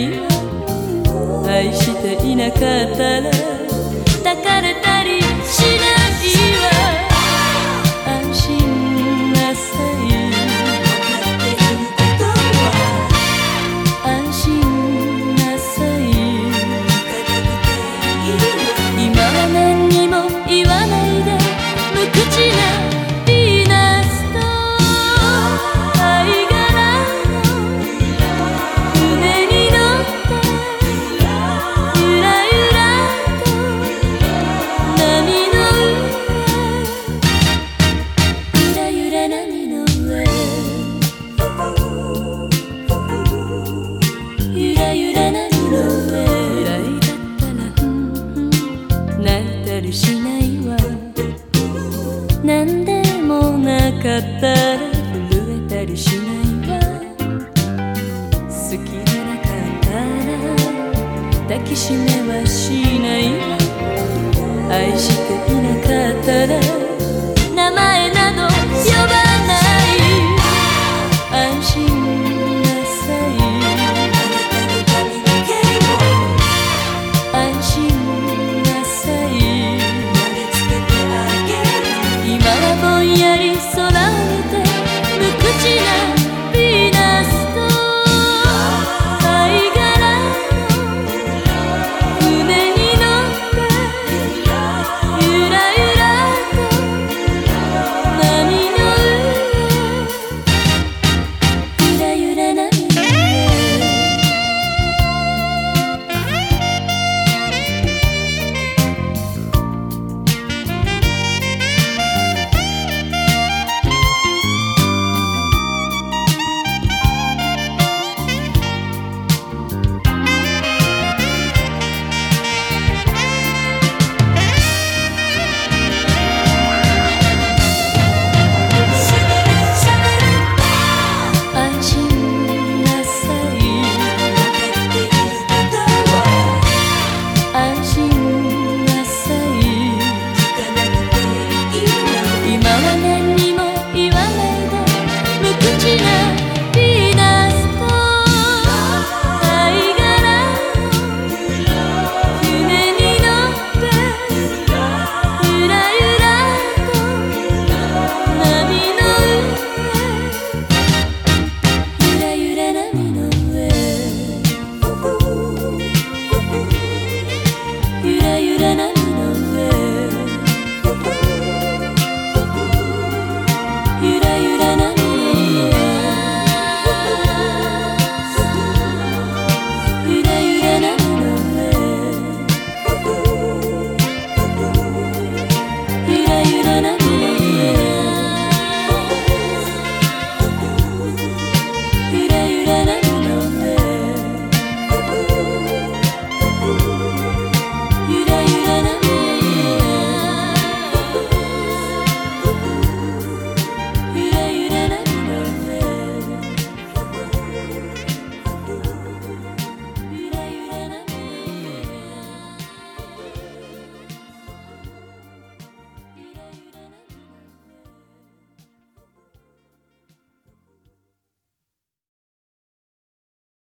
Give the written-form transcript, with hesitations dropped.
ないわ。愛していなかったら抱かれたりしないわ。安心なさい、安心なさい。今は何にも言わないで無口なヴィーナスと貝殻の船に乗ってゆらゆらと波の上、ゆらゆら波の上、ゆらゆら波の上。嫌いだったら泣いたりしないわ。なんでもなかったら震えたりしないわ。好きでなかったら抱きしめはしないわ。愛していなかったら